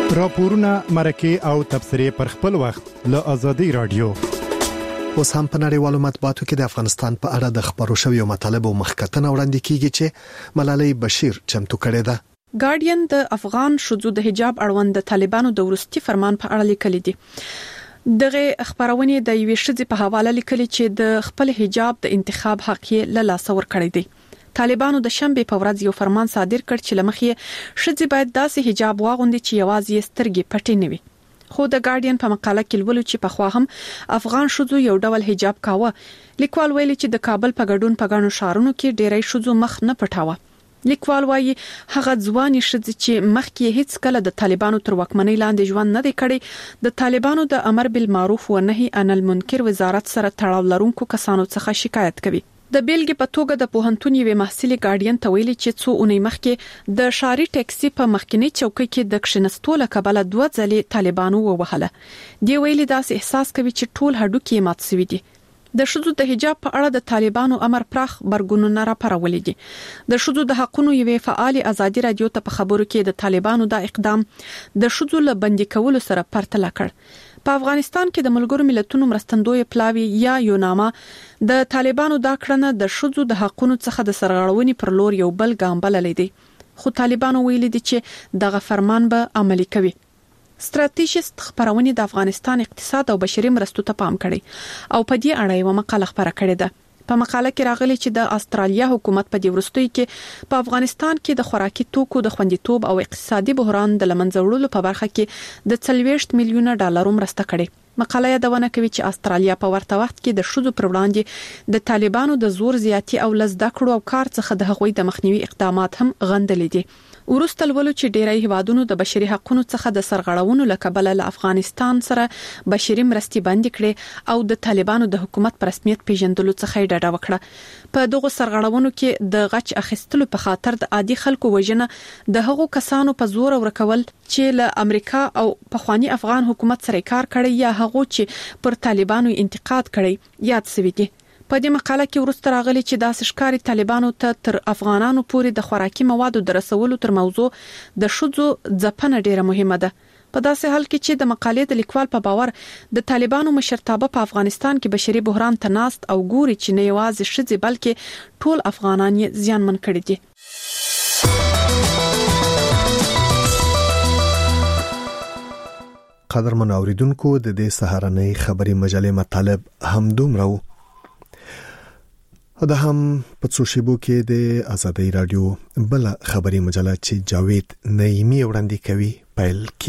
راپورونه مرکه او تبصرې پر خپل وخت له ازادي رادیو. اوس هم په نړیوالو مطبوعاتو کې د افغانستان په اړه د خبرو شویو مطالبو مخکتنه وړاندې کیږي چې ملالۍ بشیر چمتو کړې ده. ګارډین د افغان شذو د حجاب اړوند د طالبانو د ورستي فرمان په اړه لیکلي دي. دغه خبرونه د یوې شذې په حواله لیکلي چې د خپل حجاب د انتخاب حق یې له لاس ورکړی دی. طالبانو د شنبه په ورځ یو فرمان صادر کړ چې لمخې شذې باید داسې حجاب واغوندي چې یوازې سترګې پټې نه وي. خو د ګارډین په مقاله کې ولول چې په خوا هم افغان شذو یو ډول حجاب کاوه. لیکوال ویلي چې د کابل په ګډون په غاڼو شهرونو کې ډېری شذو مخ نه پټاوه. لیکوال وايي هغه ځواني شذې چې مخکې هیڅ کله د طالبانو تر واکمنۍ لاندې ژوند نه دی کړی د طالبانو د امر بالمعروف و نهي عن المنکر وزارت سره تړاو لرونکو کسانو څخه شکایت کوي. د بیلګې په توګه د پوهنتون یوې محصلې ګارډین ته ویلي چې څو اونۍ مخکې د شاري ټاکسي په مخکنی چوکۍ کې د کښینستو له کبله 2 ځلې طالبانو ووهله. دی ویلي داس احساس کوي چې ټول هډوکي مات شوي دي. د شذو د حجاب په اړه د طالبانو امر پراخ برګونونه راپارولې دي. د شذو د حقونو یوې فعال ازادي رادیو ته په خبرو کې د طالبانو د اقدام د شذو له بندي کولو سره پرتله کړ. په افغانستان کې د ملګرو ملتونو مرستندوی پلاوی یا یوناما د طالبانو دا کړنه د شذو د حقونو څخه د سرغړونې پر لور یو بل ګام بللی دی. خو طالبانو ویلي دي چې دغه فرمان به عملي کوي. ستراتیژیست خبرونه د افغانستان اقتصاد او بشري مرستو ته پام کړي او په دې اړه یو مقاله خبره کړې ده. په مقاله کې راغلي چې د استرالیا حکومت په دې ورستۍ کې په افغانستان کې د خوراکي توکو د خوندیتوب او اقتصادي بحران د لمنځه وړلو په برخه کې د 40 میلیونه ډالر مرسته کړې. مقاله یادونه کوي چې استرالیا په ورته وخت کې د شذو پر وړاندې د طالبانو د زور زیاتی او لزده کړو او کار څخه د هغوی د مخنیوي اقدامات هم غندلې دي. ورسته ولولو چې ډیری هیوادونو د بشري حقوقو څخه د سرغړونو لکبل له افغانستان سره بشري مرستې بند کړي او د طالبانو د حکومت پر رسمیت پیژندلو څخه ډډه وکړه. په دغه سرغړونو کې د غچ اخیستلو په خاطر د عادي خلکو وژنه د هغو کسانو په زور ورکول چې له امریکا او پخوانی افغان حکومت سره کار کړی یا هغو چې پر طالبانو انتقاد کړی یاد شوی دی. په دې مقاله کې ورسته راغلي چې د اشکاري طالبانو ته تر افغانانو پورې د خوراکي موادو د رسولو تر موضوع د شذو ځپنه ډیره مهمه ده. په داسې حال کې چې د مقالې د لیکوال په باور د طالبانو مشرتابه په افغانستان کې بشري بحران تناست او ګوري چې نه یوازې شذې بلکې ټول افغانان یې زیانمن کړي دي. قدرمن اوریدونکو د دې سهارنۍ خبري مجلې مطالب هم دومره او د هم په څو شیبو کې د ازادي رادیو بل خبري مجله چې جاوید نعیمی وړاندې کوي پیل